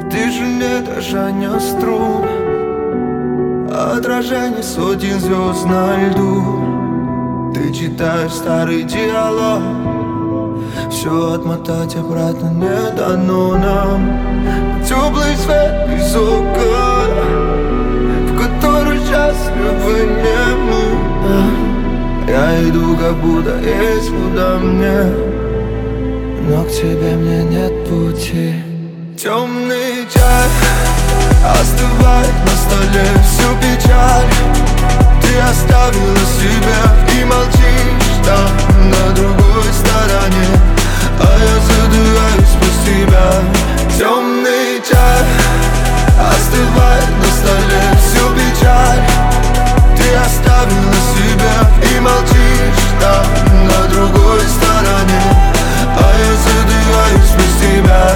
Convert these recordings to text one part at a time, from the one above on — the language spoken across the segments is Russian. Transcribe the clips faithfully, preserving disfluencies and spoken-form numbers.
Ты же не дрожание струн, а отражение сотен звезд на льду. Ты читаешь старый диалог, все отмотать обратно не дано нам. Теплый свет из окон, в который счастливы не мы. Я иду, как будто есть куда мне, но к тебе мне нет пути. Темный чай остывает на столе всю печаль. Ты оставила себя и молчишь там, на другой стороне, а я задыхаюсь без тебя. Темный чай остывает на столе всю печаль. Ты оставила себя и молчишь там, на другой стороне, а я задыхаюсь без тебя.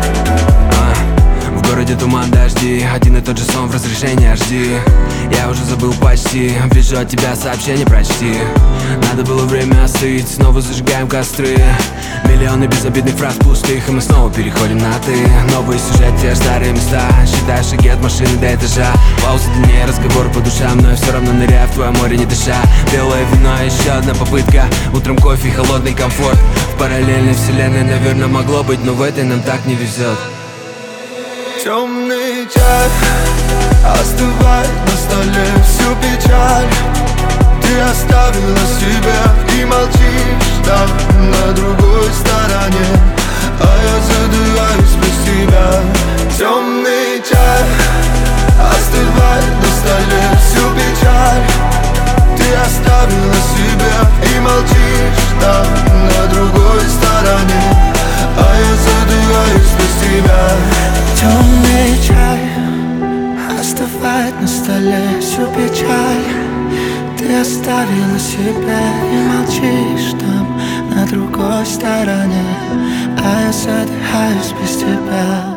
В городе туман, дожди, один и тот же сон в разрешении эйч ди. Я уже забыл почти, вижу от тебя сообщение, прочти. Надо было время остыть, снова зажигаем костры. Миллионы безобидных фраз пустых, и мы снова переходим на ты. Новый сюжет, те же старые места, считай шаги от машины до этажа. Пауза длиннее, разговор по душам, но я все равно ныряю в твое море, не дыша. Белое вино, еще одна попытка, утром кофе, холодный комфорт. В параллельной вселенной, наверное, могло быть, но в этой нам так не везет. Темный чай остывает на столе всю печаль. Ты оставила себя и молчишь там, на другой стороне, а я задыхаюсь без тебя. Темный чай остывает на столе всю печаль. Ты оставила себя и молчишь там, на другой стороне, а я задыхаюсь без тебя. Темный чай остывает на столе всю печаль. Ты оставила себя и молчишь там, на другой стороне, а я задыхаюсь без тебя.